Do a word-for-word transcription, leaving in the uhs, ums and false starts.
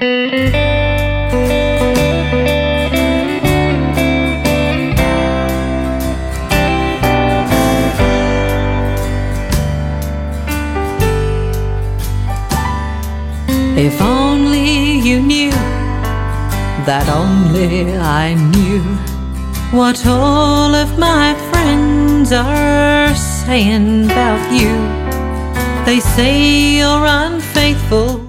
If only you knew that only I knew what all of my friends are saying about you. They say you're unfaithful,